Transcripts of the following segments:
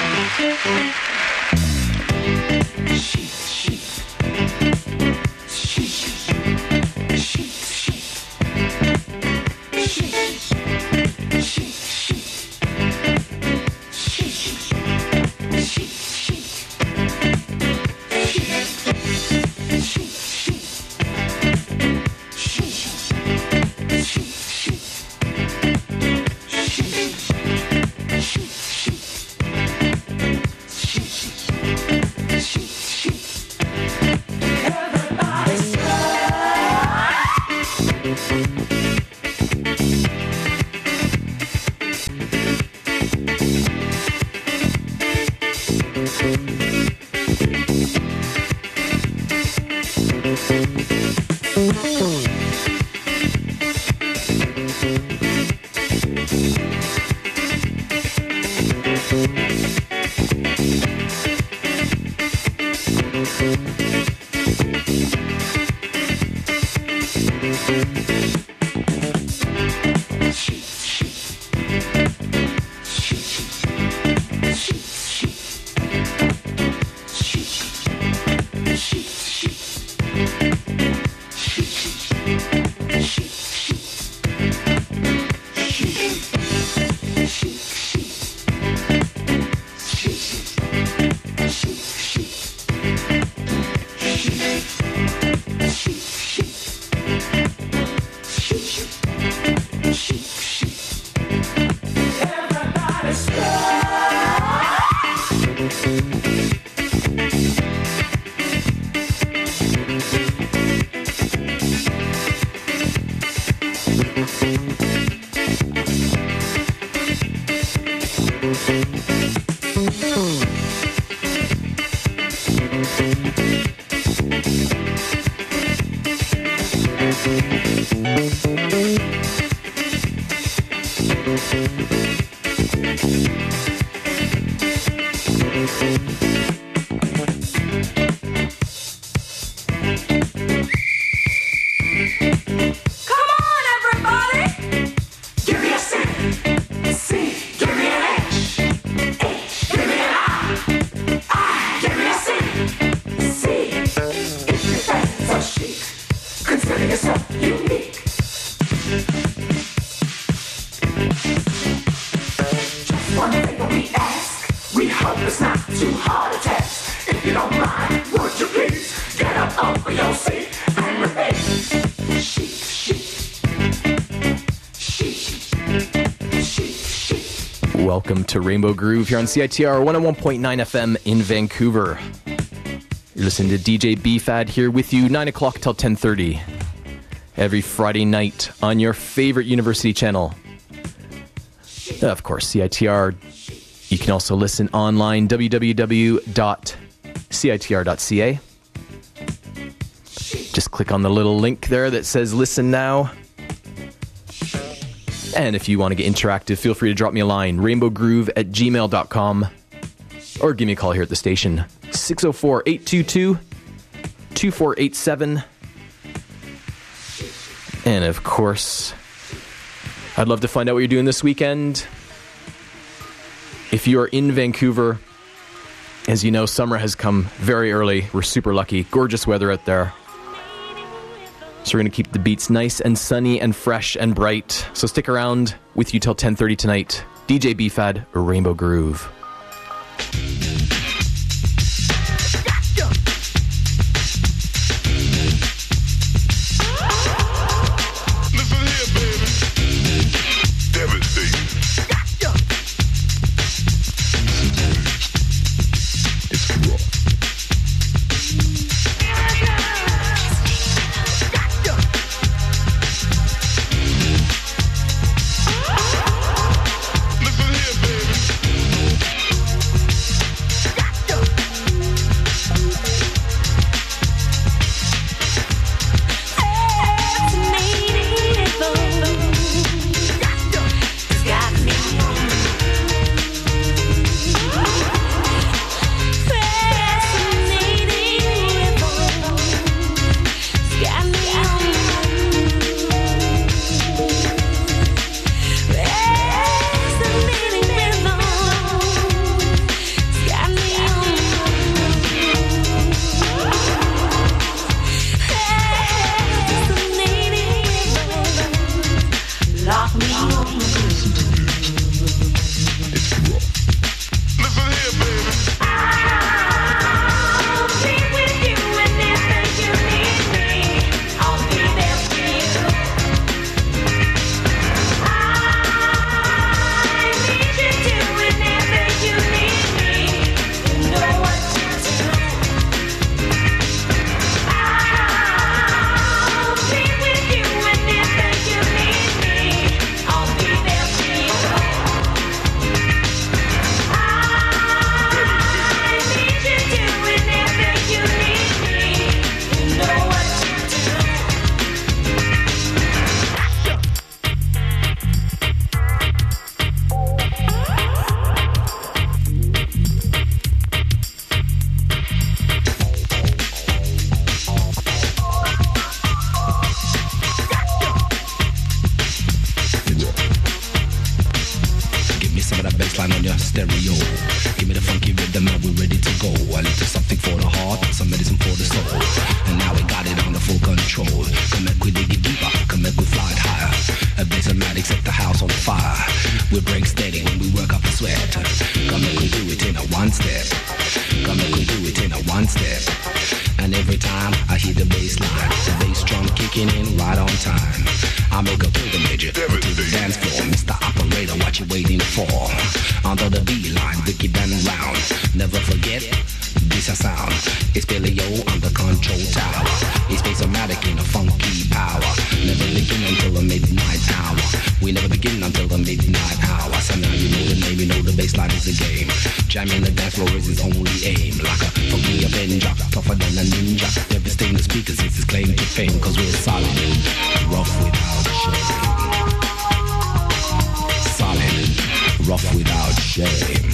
Welcome to Rainbow Groove here on CITR 101.9 FM in Vancouver. You're listening to DJ B-Fad here with you 9 o'clock till 10:30 every Friday night on your favorite university channel. Of course, CITR. You can also listen online, www.citr.ca. Just click on the little link there that says listen now. And if you want to get interactive, feel free to drop me a line, rainbowgroove@gmail.com, or give me a call here at the station, 604-822-2487. And of course, I'd love to find out what you're doing this weekend. If you are in Vancouver, as you know, summer has come very early. We're super lucky. Gorgeous weather out there. So we're going to keep the beats nice and sunny and fresh and bright. So stick around with you till 10:30 tonight. DJ B-Fad, Rainbow Groove. Listen here, baby. Give me the funky rhythm and we're ready to go. A little something for the heart, some medicine for the soul. And now we got it under full control. Come back, we dig it deeper, come back, we fly it higher. A bass-o-matic set the house on fire. We break steady when we work up a sweat. Come back, we do it in a one step. Come back, we do it in a one step. And every time I hear the bass line, the bass drum kicking in right on time. I make a pilgrimage to the dance floor. Mr. Operator, what you waiting for? Under the beeline, wicked and round. Never forget, this a sound. It's Billy O on the control tower. It's bass-o-matic in a funky power. Never begin until the midnight hour. We never begin until the midnight hour. So now you know the name, you know the bassline is a game. Jamming the dance floor is his only aim. Like a funky avenger, tougher than a ninja. Devastating the speakers, it's his claim to fame. Cause we're solid, rough without shame. Solid, rough without shame.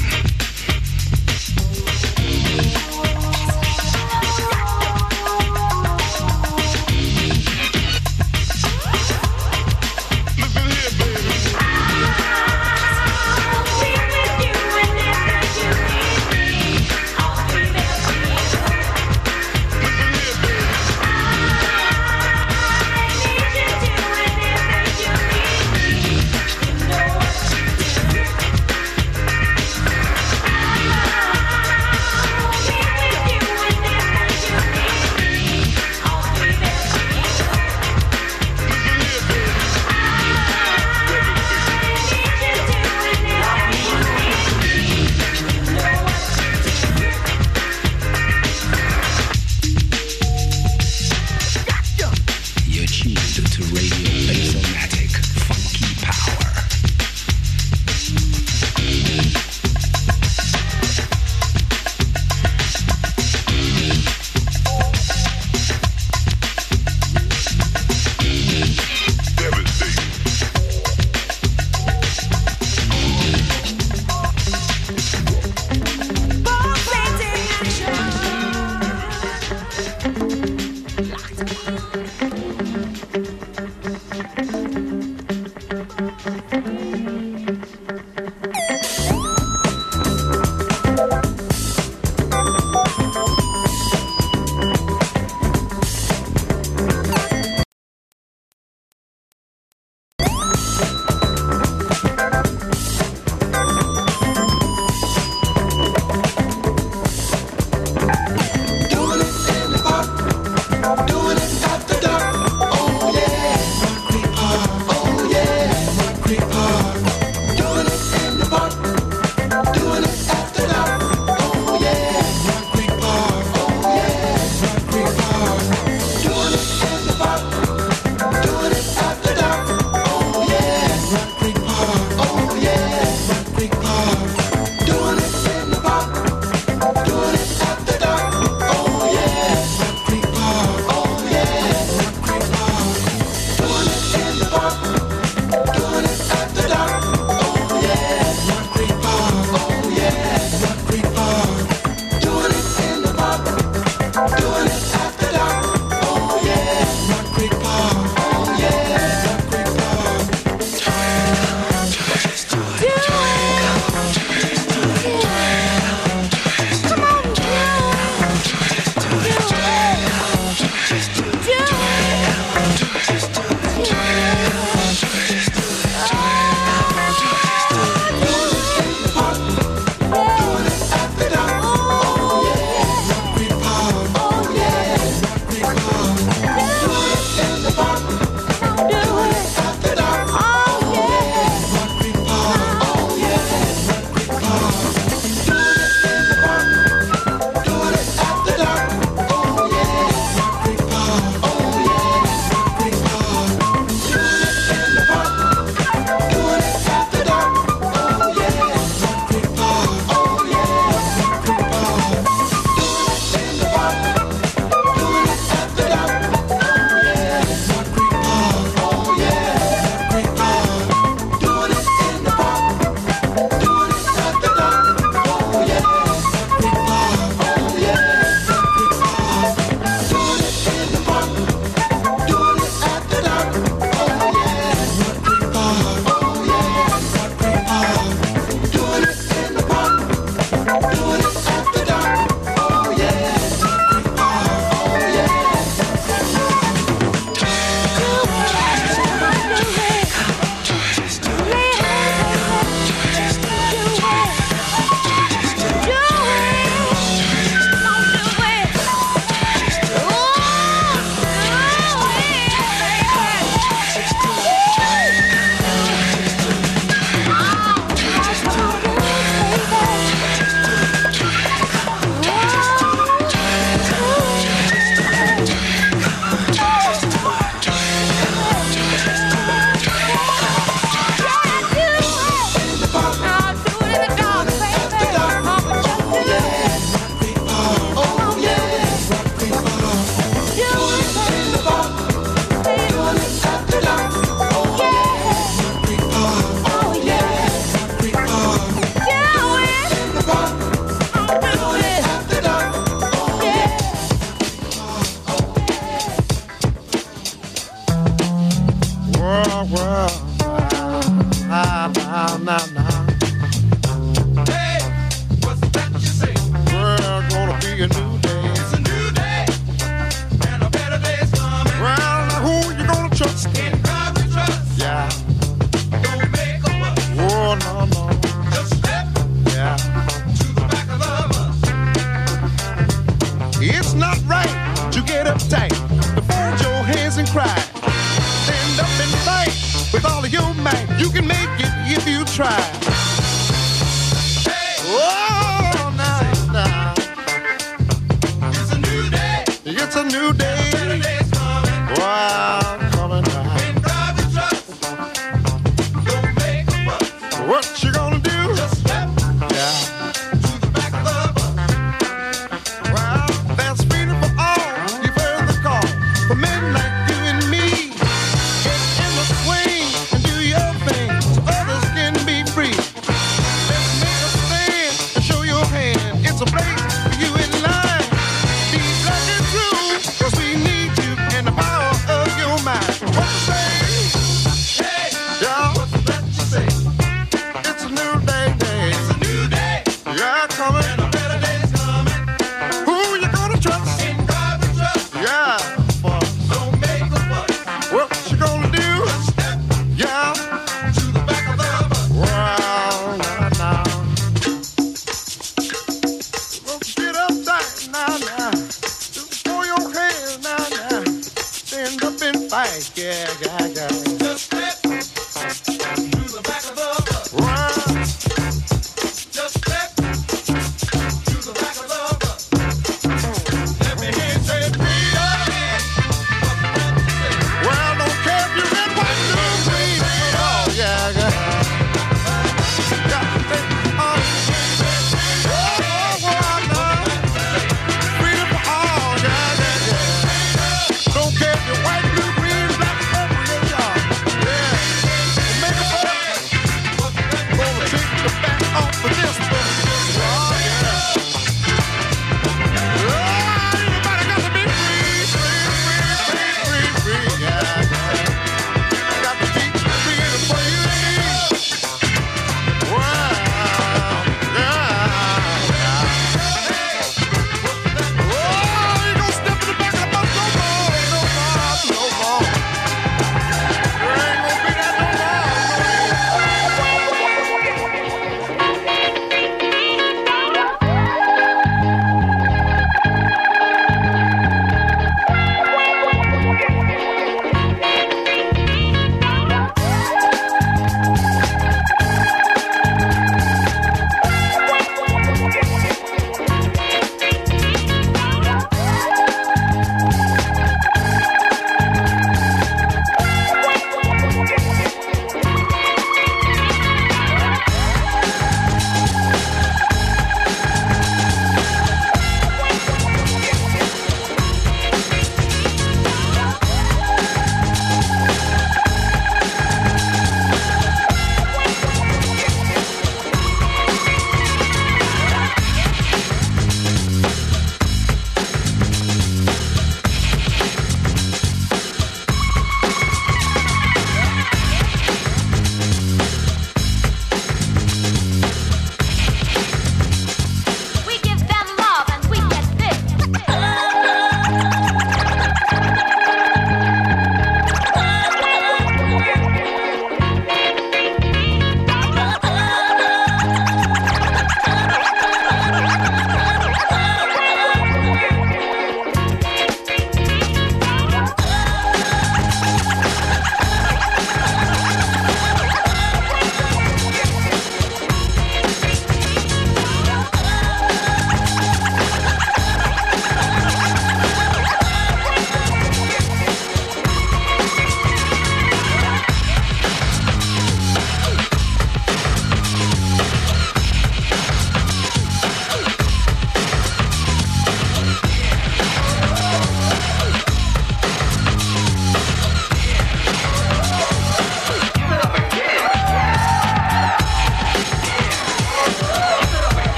Don't care if you're white, blue, green, black, purple, yeah, y'all.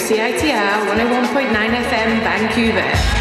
CITR 101.9 FM Vancouver.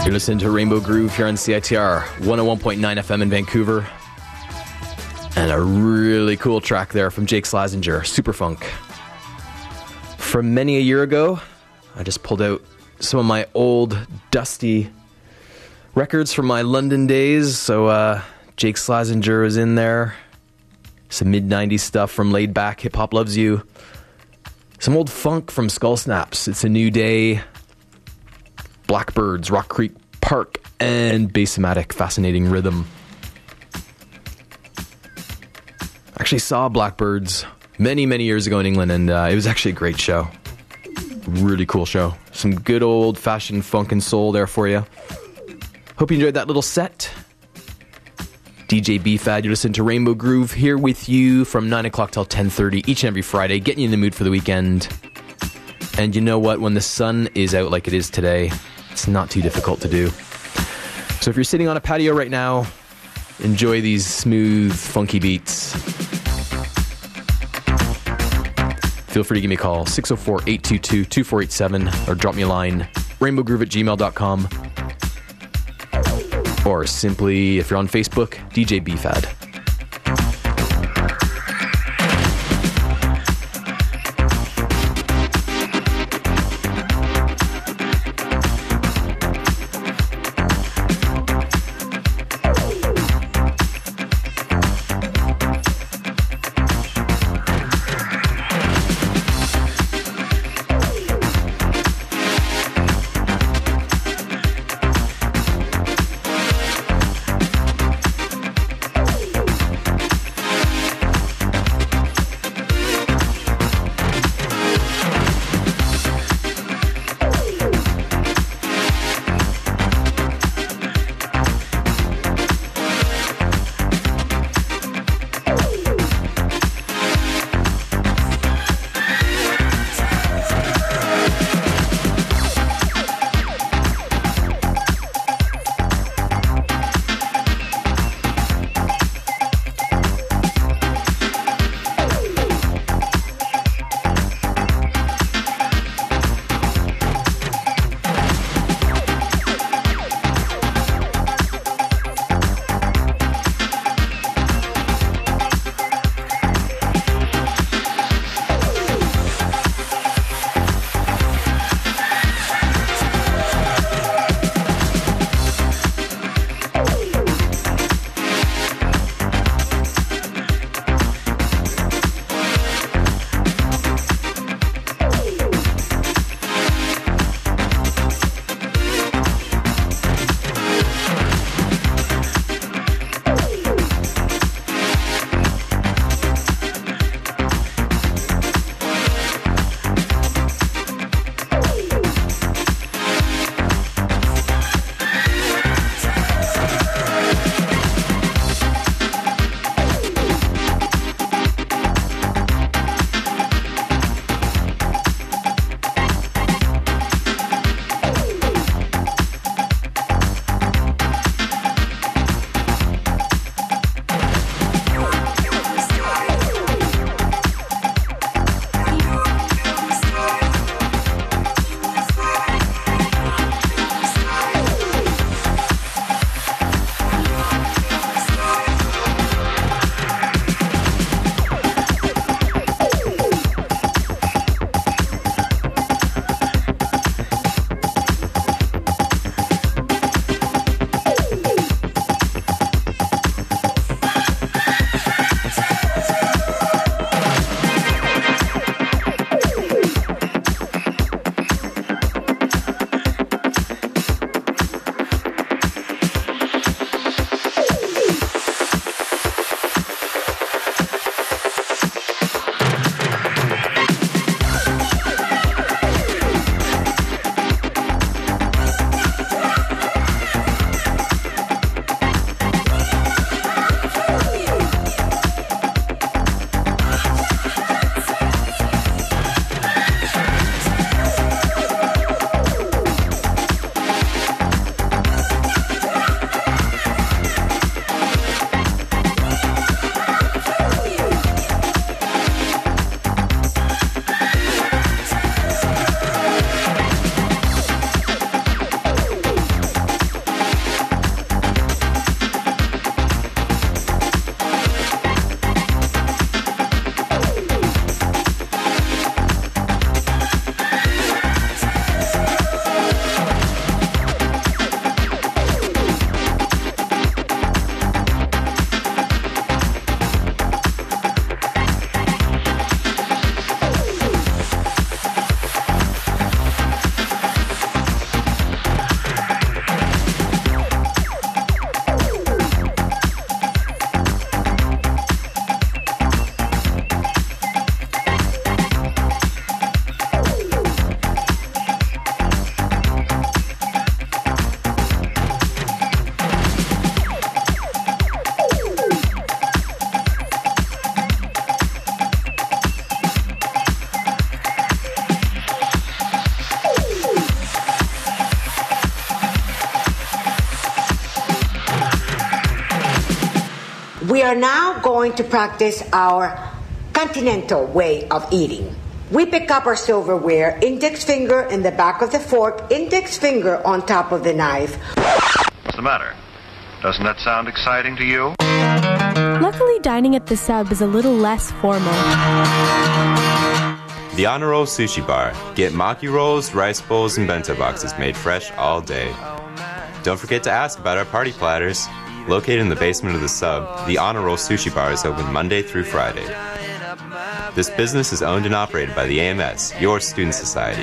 You're listening to Rainbow Groove here on CITR 101.9 FM in Vancouver. And a really cool track there from Jake Slazenger, Superfunk. From many a year ago, I just pulled out some of my old, dusty records from my London days. So Jake Slazenger is in there. Some mid-90s stuff from Laid Back, Hip Hop Loves You. Some old funk from Skull Snaps, It's a New Day. Blackbirds, Rock Creek Park, and Bassomatic, Fascinating Rhythm. Actually saw Blackbirds many, many years ago in England, and it was actually a great show. Really cool show. Some good old-fashioned funk and soul there for you. Hope you enjoyed that little set. DJ B-Fad, you're listening to Rainbow Groove here with you from 9 o'clock till 10:30 each and every Friday, getting you in the mood for the weekend. And you know what? When the sun is out like it is today, it's not too difficult to do. So if you're sitting on a patio right now, enjoy these smooth, funky beats. Feel free to give me a call, 604-822-2487, or drop me a line, rainbowgroove@gmail.com. Or simply, if you're on Facebook, DJ B-Fad. We are now going to practice our continental way of eating. We pick up our silverware, index finger in the back of the fork, index finger on top of the knife. What's the matter? Doesn't that sound exciting to you? Luckily, dining at the Sub is a little less formal. The Honor Roll Sushi Bar. Get maki rolls, rice bowls, and bento boxes made fresh all day. Don't forget to ask about our party platters. Located in the basement of the Sub, the Honor Roll Sushi Bar is open Monday through Friday. This business is owned and operated by the AMS, your student society.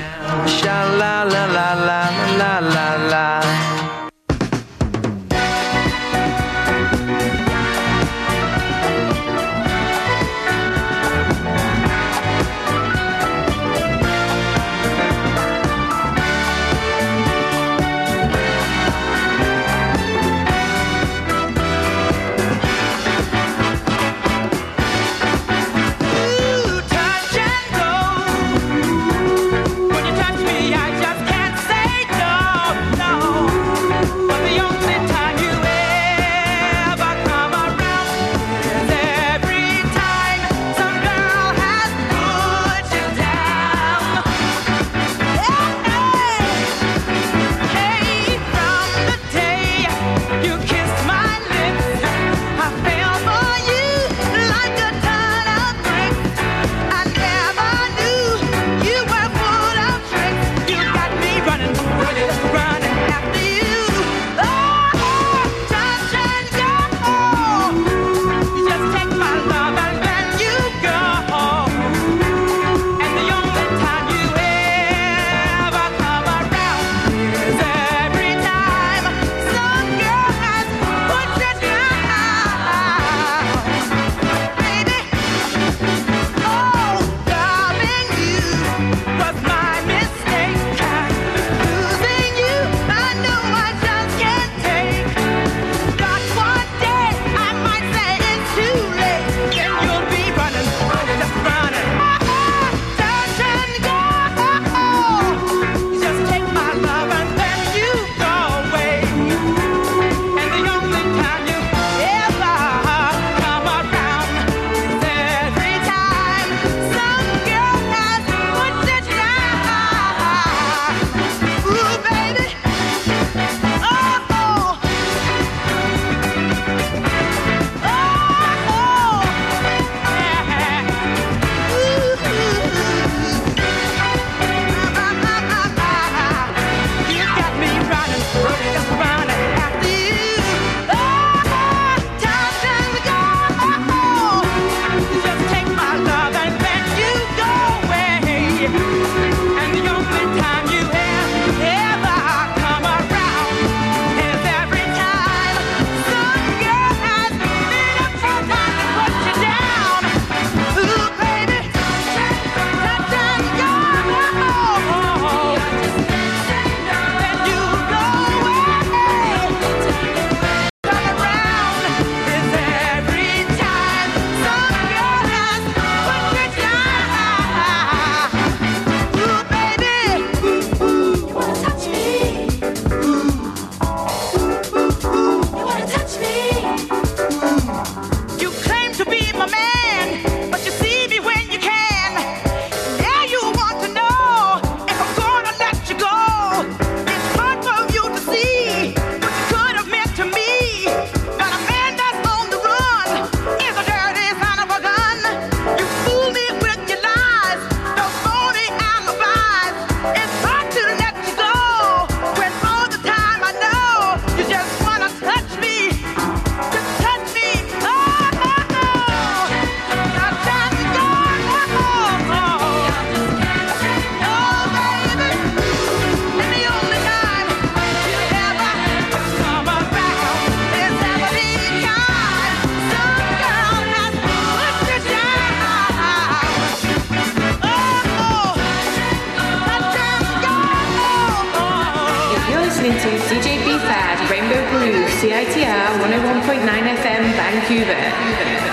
CITR 101.9 FM Vancouver.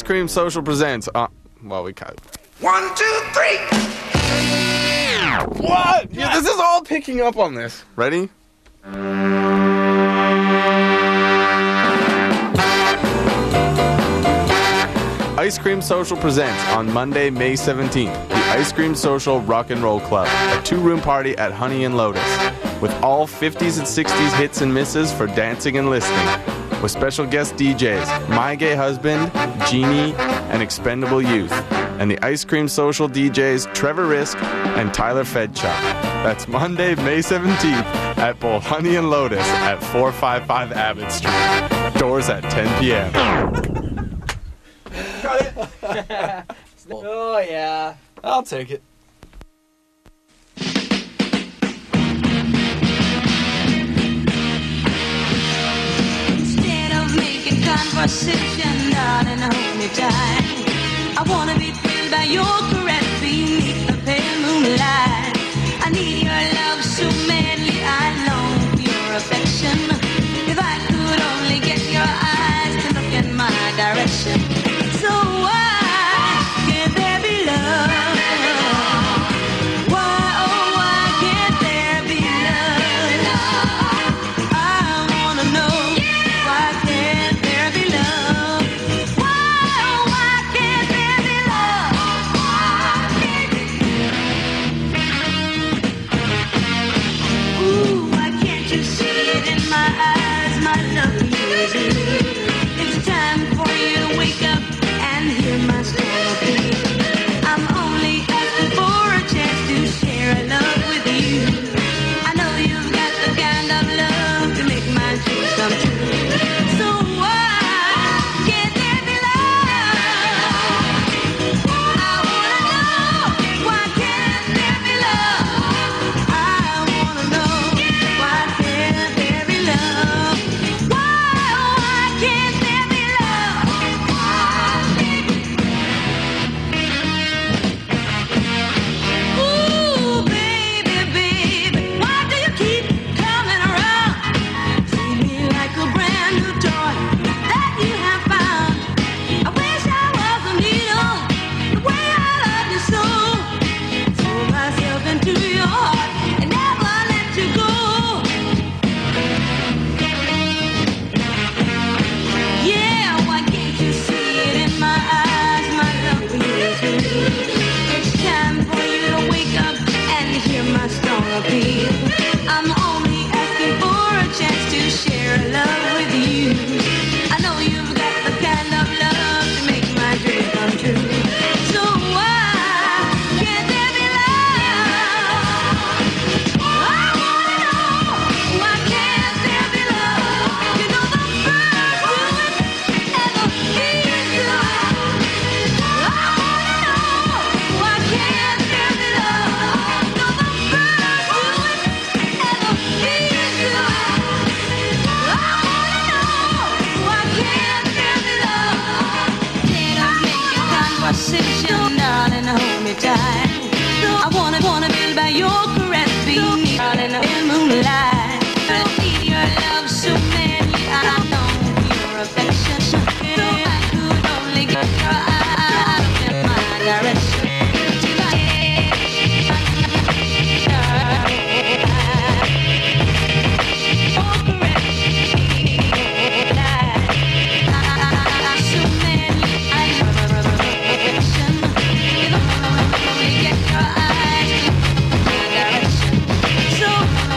Cream Social presents. Well, we cut. 1, 2, 3. What? Yeah, this is all picking up on this. Ready? Ice Cream Social presents on Monday, May 17th, the Ice Cream Social Rock and Roll Club, a 2-room party at Honey and Lotus, with all 50s and 60s hits and misses for dancing and listening, with special guest DJs, My Gay Husband, Genie, and Expendable Youth, and the Ice Cream Social DJs Trevor Risk and Tyler Fedchuk. That's Monday, May 17th at both Honey and Lotus at 455 Abbott Street. Doors at 10 p.m. Got it. Oh, yeah. I'll take it. Instead of making conversation, darling, hold me tight. I wanna be thrilled by your caress beneath the pale moonlight. I need your love so madly, I long for your affection. If I could only get your eyes to look in my direction. So why can't there be love? Why, oh, why can't there be love? I wanna know, why can't there be love? Why, oh, why can't there be love? Ooh, why can't you see it in my eyes, my love for you is new. It's time for you to wake up and hear my story. I'm only asking for a chance to share a love with you. I know you've got the kind of love to make my dreams come true. So why can't there be love? I wanna know, why can't there be love? I wanna know, why can't there be love? Why can't there be love? Ooh, baby, baby, why do you keep coming around? Treat me like a brand new toy that you have found. I wish I was a needle, the way I love you so. Throw myself into your heart and never let you go. Yeah, why can't you see it in my eyes, my love for you is new. It's time for you to wake up and hear my strong appeal. I'm only asking for a chance to share a love with you. I know you've got the kind of love to make my dream come true. So why can't there be love? I wanna know, why can't there be love? You know the first woman ever feels you. I wanna know, why can't there be love? You know the first woman ever feels you. I wanna know, why can't there be love? Instead of making conversation, darling, hold me tight. I wanna build by your caress beneath, darling, the moonlight. I need your love so madly, I long for your affection. So I could only get your eyes in my direction. So madly, I love your affection. If I could only get your eyes in my direction. So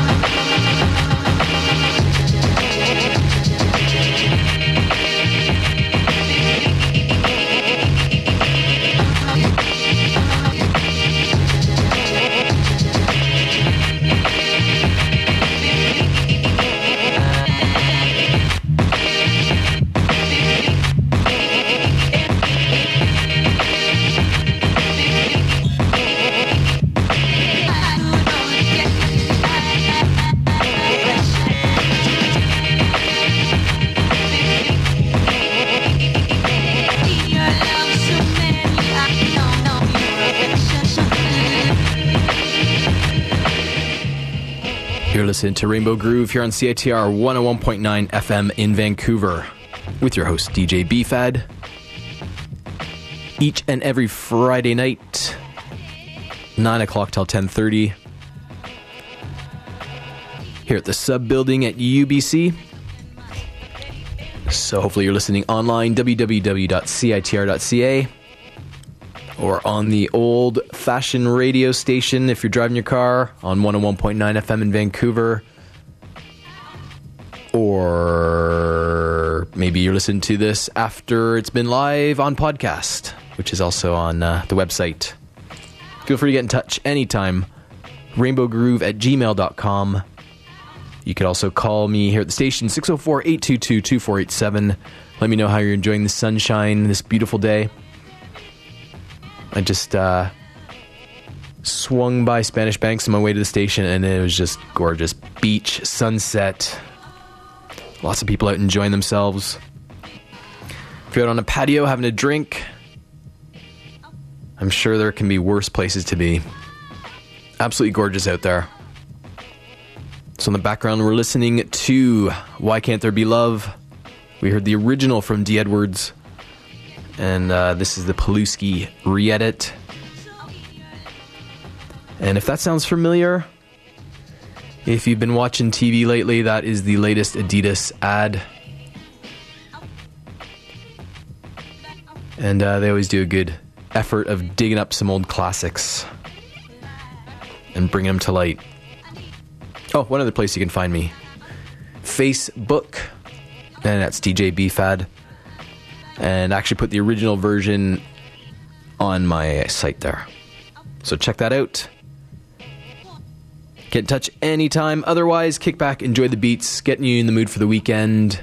You're listening to Rainbow Groove here on CITR 101.9 FM in Vancouver with your host DJ BFAD. each and every Friday night, 9 o'clock till 10:30, here at the Sub Building at UBC. So hopefully you're listening online, www.citr.ca, or on the old-fashioned radio station if you're driving your car on 101.9 FM in Vancouver. Or maybe you're listening to this after it's been live on podcast, which is also on the website. Feel free to get in touch anytime. rainbowgroove@gmail.com. You could also call me here at the station, 604-822-2487. Let me know how you're enjoying the sunshine this beautiful day. I just swung by Spanish Banks on my way to the station, and it was just gorgeous. Beach, sunset, lots of people out enjoying themselves. If you're out on a patio having a drink, I'm sure there can be worse places to be. Absolutely gorgeous out there. So in the background, we're listening to Why Can't There Be Love? We heard the original from D. Edwards, and this is the Paluski re-edit. And if that sounds familiar, if you've been watching TV lately, that is the latest Adidas ad. And they always do a good effort of digging up some old classics and bringing them to light. Oh, one other place you can find me. Facebook. And that's DJ BFAD. And I actually put the original version on my site there. So check that out. Get in touch anytime. Otherwise, kick back, enjoy the beats, getting you in the mood for the weekend.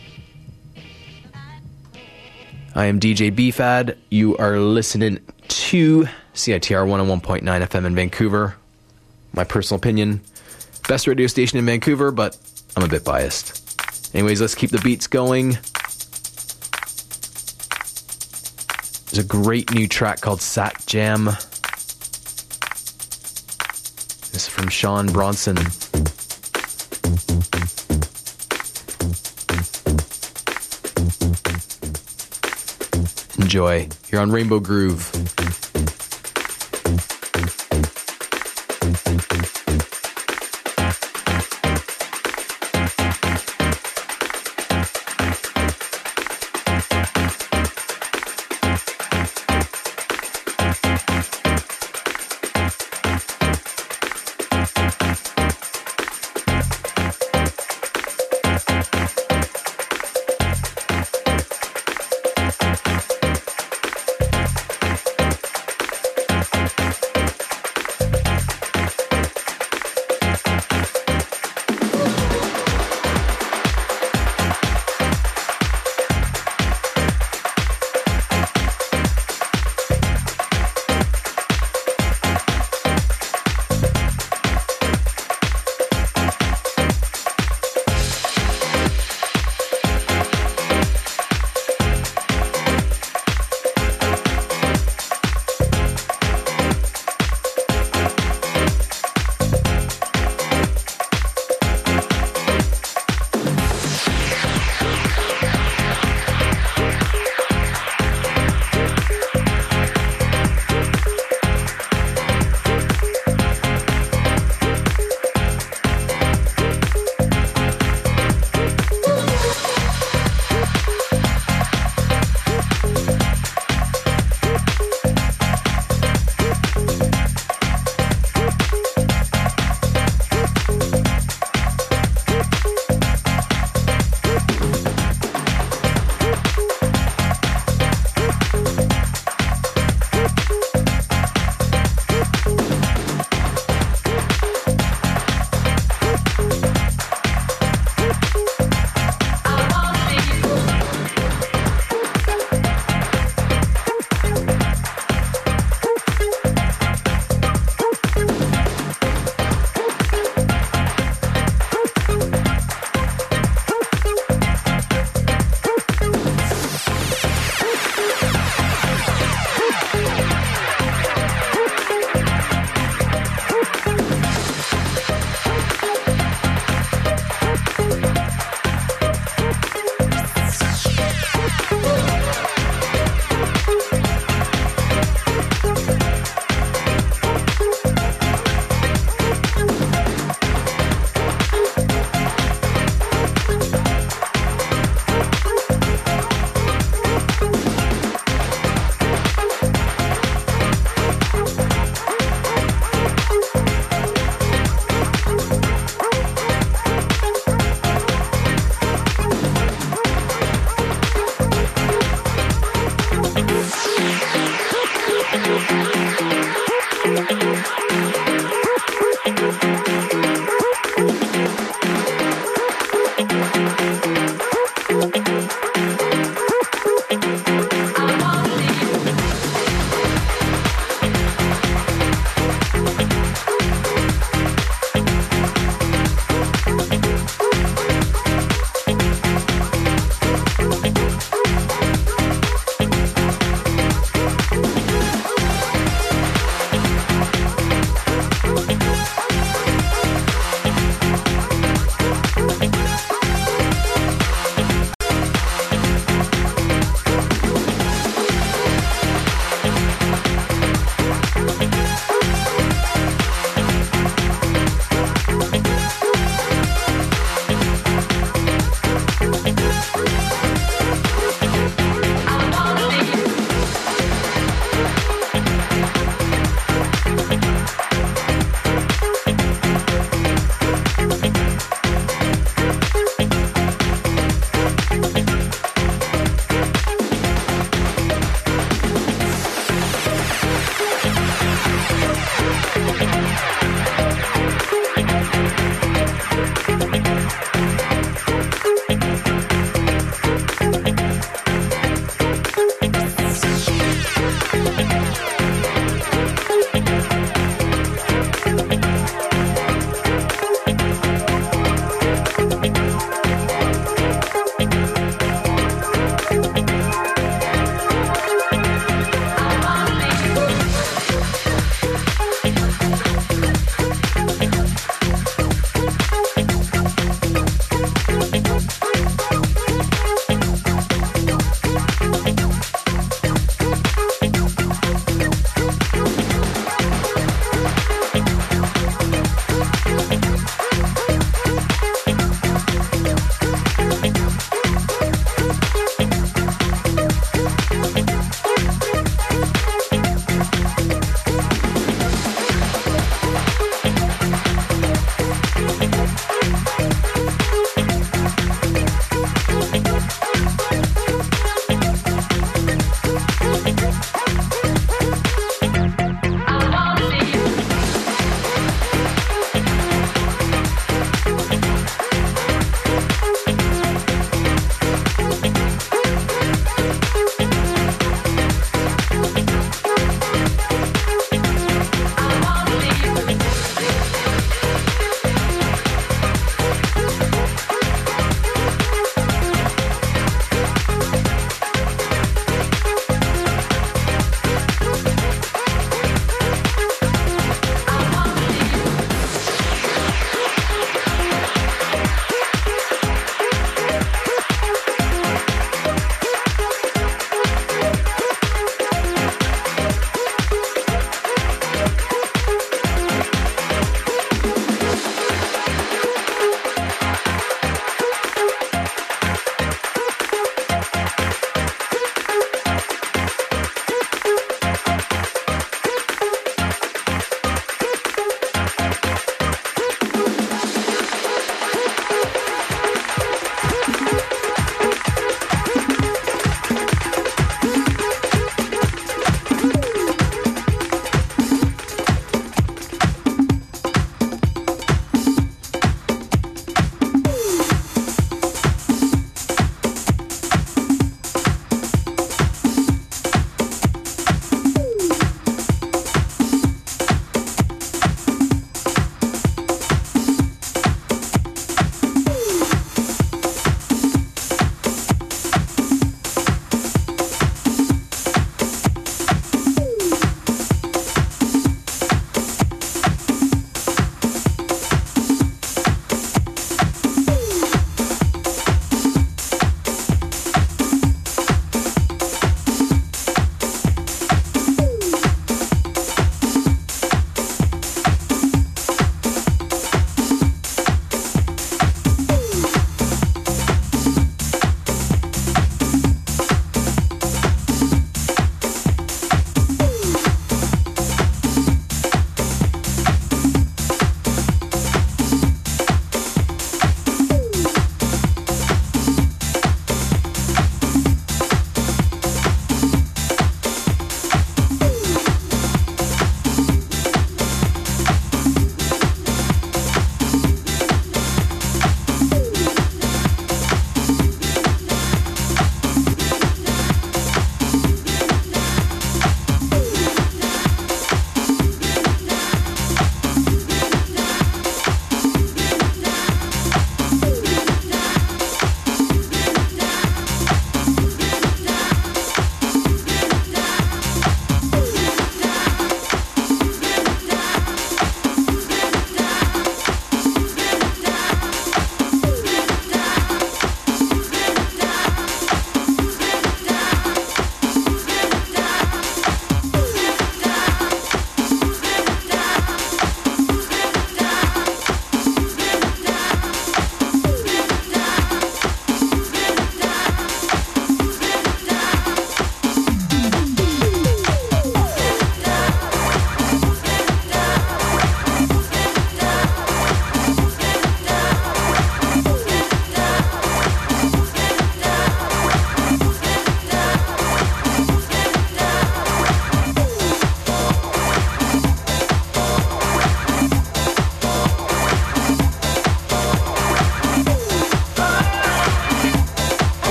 I am DJ BFAD. You are listening to CITR 101.9 FM in Vancouver. My personal opinion, best radio station in Vancouver, but I'm a bit biased. Anyways, let's keep the beats going. There's a great new track called Sat Jam. This is from Sean Bronson. Enjoy. You're on Rainbow Groove.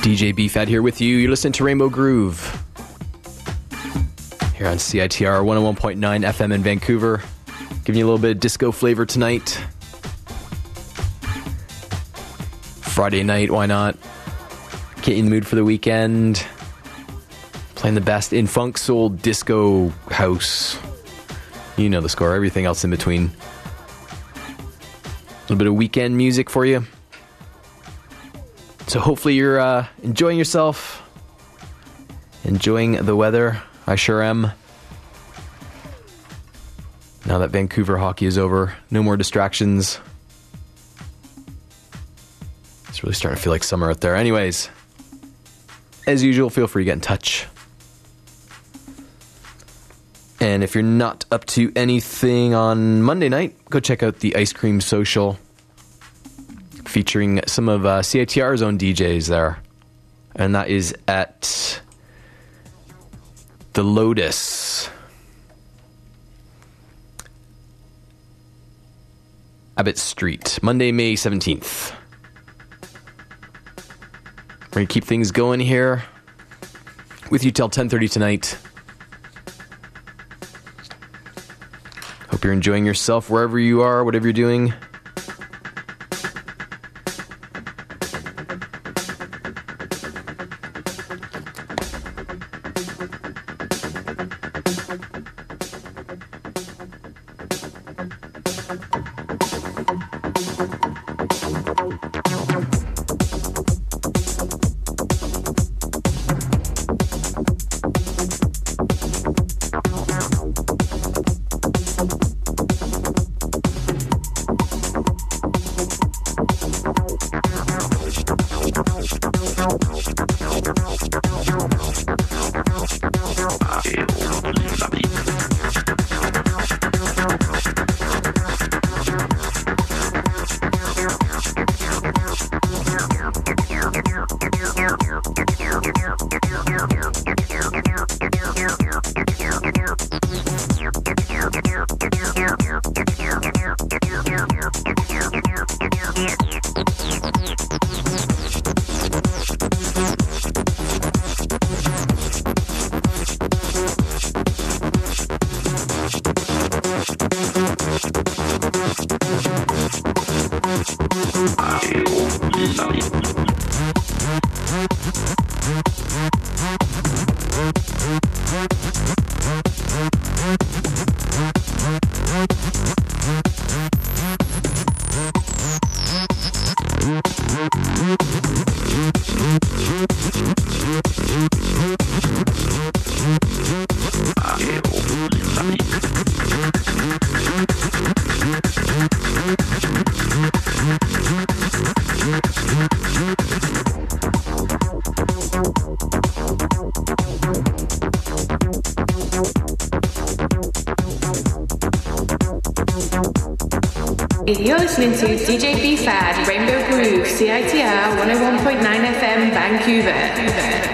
DJ BFAD here with you. You're listening to Rainbow Groove here on CITR 101.9 FM in Vancouver. Giving you a little bit of disco flavor tonight. Friday night, why not? Get you in the mood for the weekend. Playing the best in funk, soul, disco, house. You know the score, everything else in between. A little bit of weekend music for you. So hopefully you're enjoying yourself, enjoying the weather. I sure am. Now that Vancouver hockey is over, no more distractions. It's really starting to feel like summer out there. Anyways, as usual, feel free to get in touch. And if you're not up to anything on Monday night, go check out the Ice Cream Social, featuring some of CITR's own DJs there. And that is at the Lotus, Abbott Street, Monday, May 17th. We're going to keep things going here with you till 10:30 tonight. Hope you're enjoying yourself wherever you are, whatever you're doing. You're listening to DJ BFAD, Rainbow Groove, CITR 101.9 FM, Vancouver.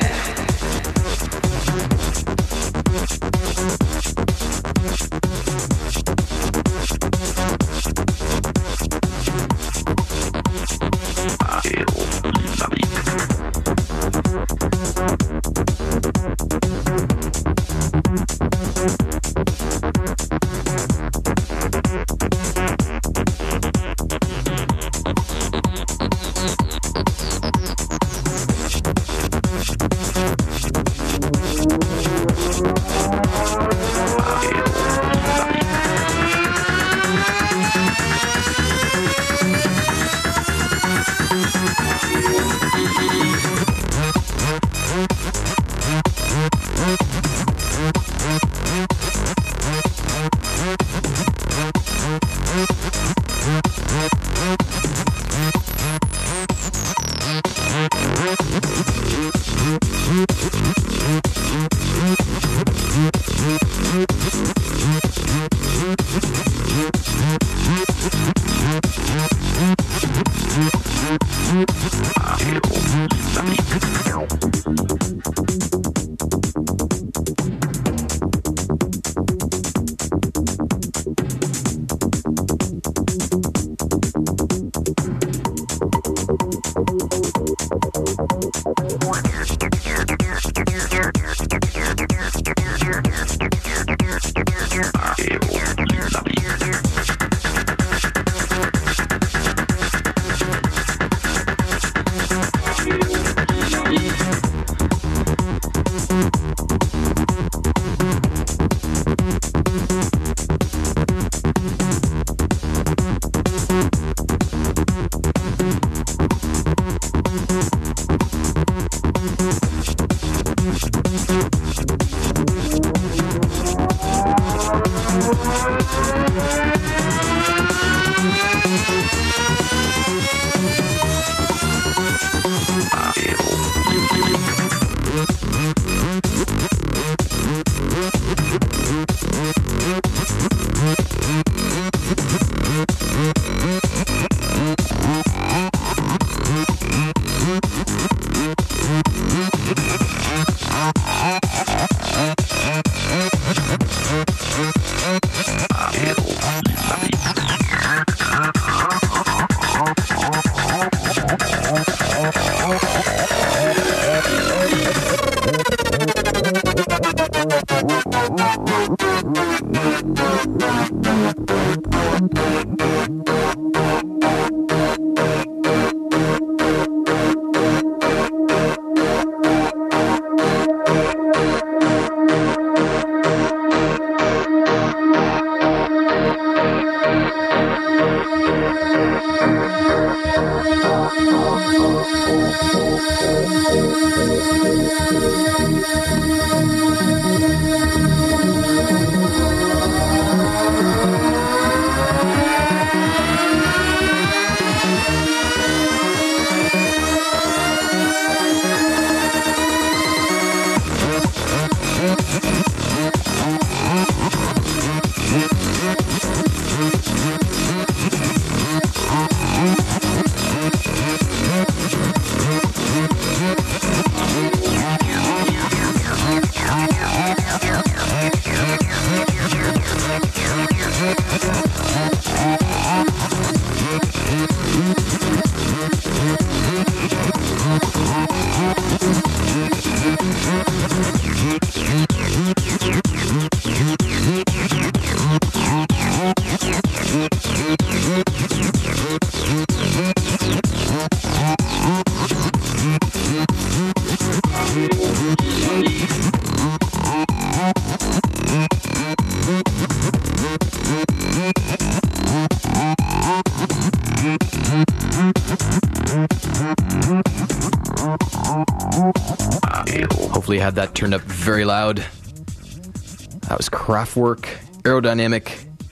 Hopefully you had that turned up very loud. That was Kraftwerk, Aerodynamic,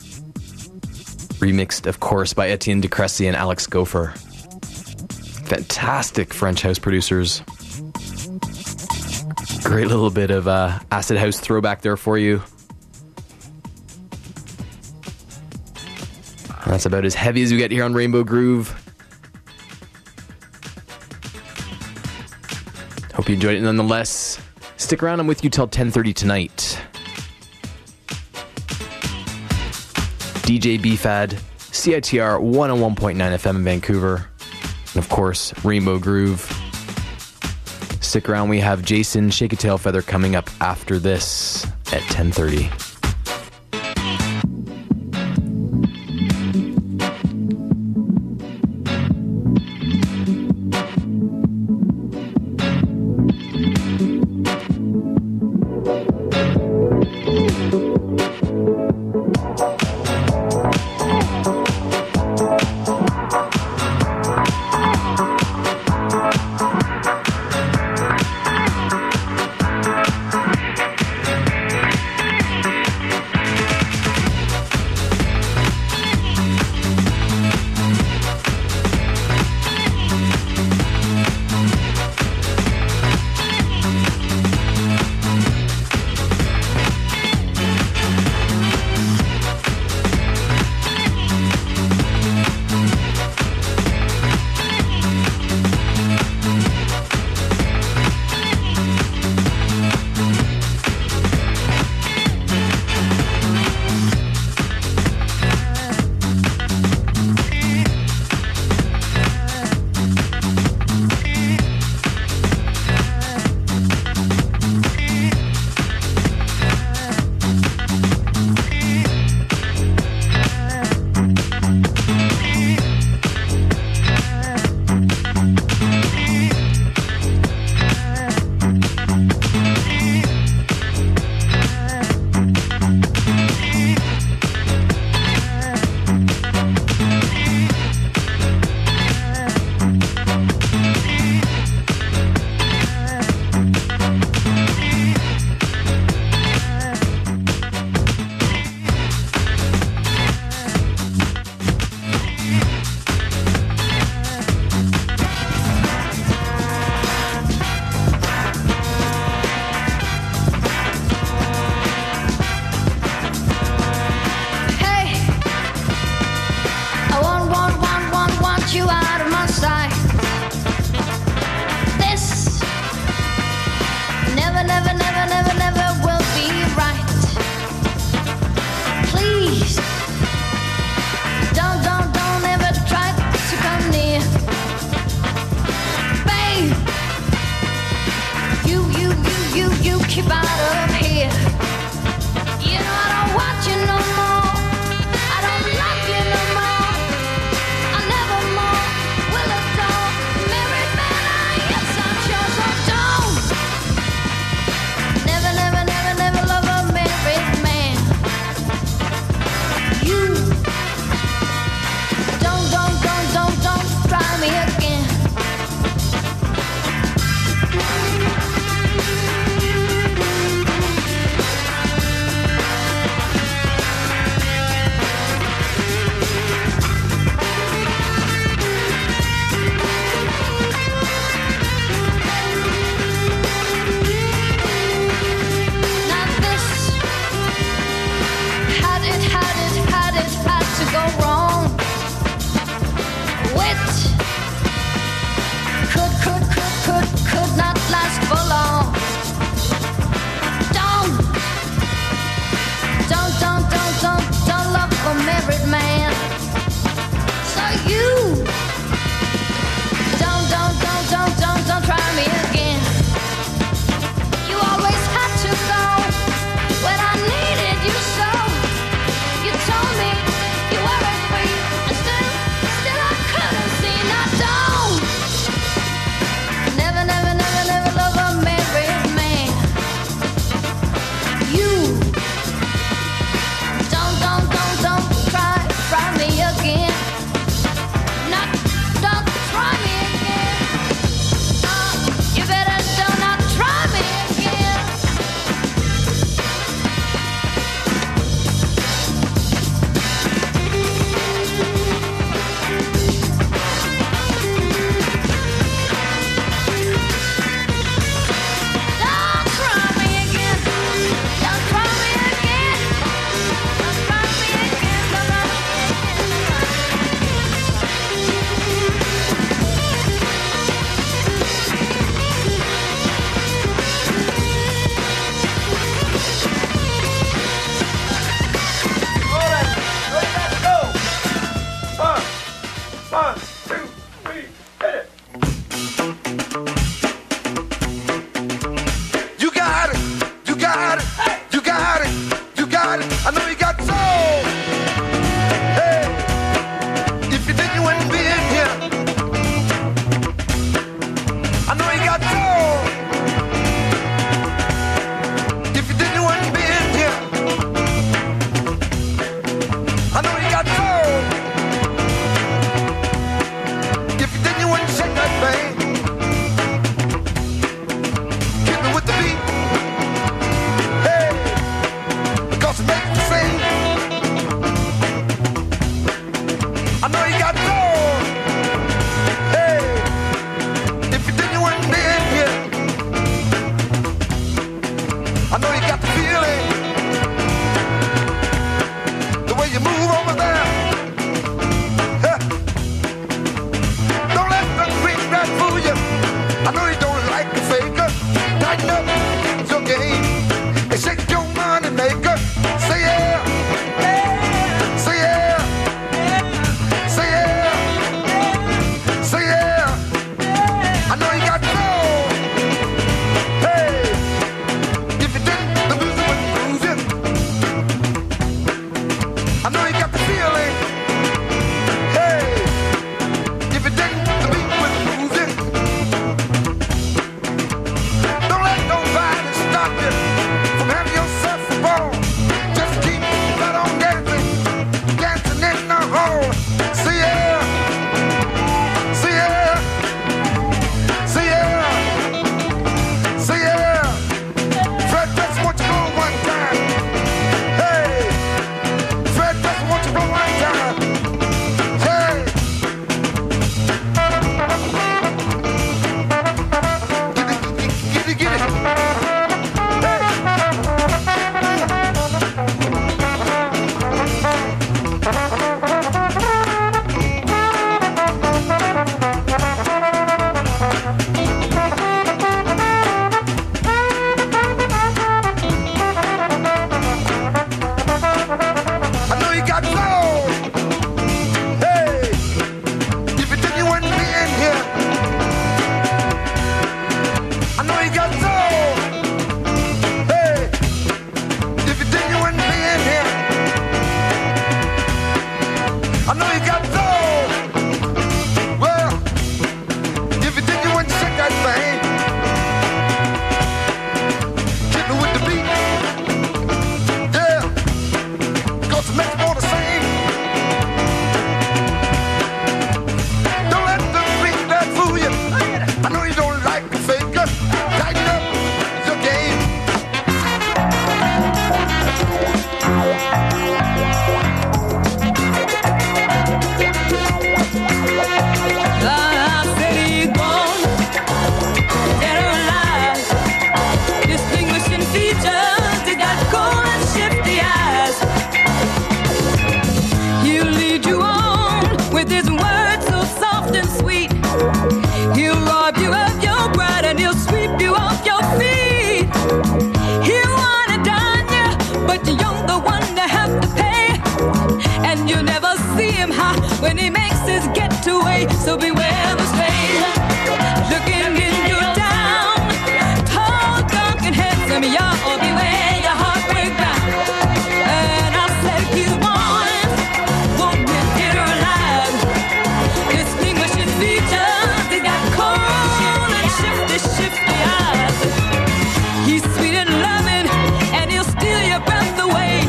remixed, of course, by Etienne de Crécy and Alex Gopher. Fantastic French house producers. Great little bit of acid house throwback there for you. That's about as heavy as we get here on Rainbow Groove. Hope you enjoyed it nonetheless. Stick around, I'm with you till 10:30 tonight. DJ BFAD, CITR 101.9 FM in Vancouver. And of course, Rainbow Groove. Stick around, we have Jason Shake a Tail Feather coming up after this at 10:30. keep out of here. You know I don't want you no more. I don't like you no more. I never more will adore married man. Yes, I'm sure. So don't never, never, never, never love a married man. You don't try me again. Now this had to go wrong. Wit could not last for long. Don't love a married man. So you don't try me again. You always had to go when I needed you so. You told me you weren't free, and still I couldn't see. Now don't never, never, never, never love a married man. You don't try me again. Not don't try me again. You better not try me again. Don't try me again. Don't try me again. Don't try me again. You got it, you got it, you got it, you got it. I know you got soul. Hey, if you did, you wouldn't be in here. I know you got soul. If you did, you wouldn't be in here. I know you got soul. If you did, you wouldn't shake that thing. Hit me with the beat. Hey, because it makes me sing. I know you got soul. Hey, if you did, you wouldn't be in here. like a faker. Tighten up your game. I said he's born, dead or alive. Distinguishing features, he got cold and shifty eyes. He'll lead you on with his words so soft and sweet. He'll rob you of your pride and he'll sweep you off your feet. He'll wanna dine you, but you're the one to have to pay. And you never see him high when he makes his getaway. So beware the stranger looking in you down. Tall, dark, and handsome, y'all beware your heart break down. And I said he's born, won't be dead or alive. Distinguishing features, he got cold and shifty eyes. He's sweet and loving, and he'll steal your breath away.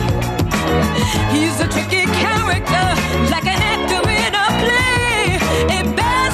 He's a tricky character, like an actor in a play. It bears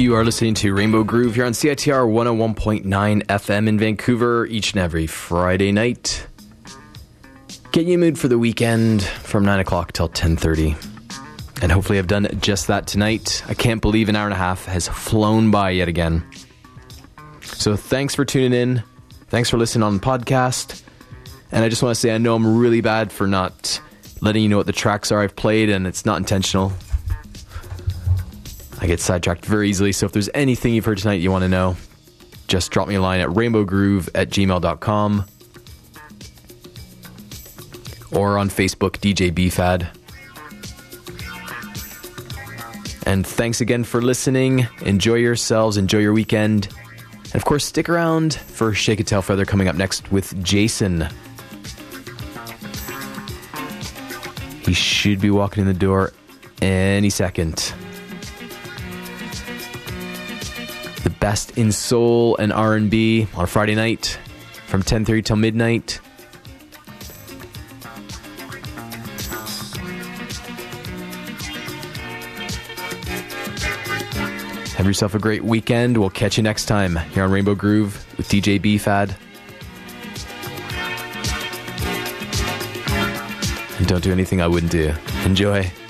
You are listening to Rainbow Groove here on CITR 101.9 FM in Vancouver each and every Friday night. Get you in the mood for the weekend from 9 o'clock till 10:30. And hopefully I've done just that tonight. I can't believe an hour and a half has flown by yet again. So thanks for tuning in. Thanks for listening on the podcast. And I just want to say I know I'm really bad for not letting you know what the tracks are I've played, and it's not intentional. I get sidetracked very easily, so if there's anything you've heard tonight you want to know, just drop me a line at rainbowgroove@gmail.com or on Facebook, DJ BFAD. And thanks again for listening. Enjoy yourselves. Enjoy your weekend. And of course, stick around for Shake a Tail Feather coming up next with Jason. He should be walking in the door any second. The best in soul and R&B on a Friday night from 10:30 till midnight. Have yourself a great weekend. We'll catch you next time here on Rainbow Groove with DJ BFAD. And don't do anything I wouldn't do. Enjoy.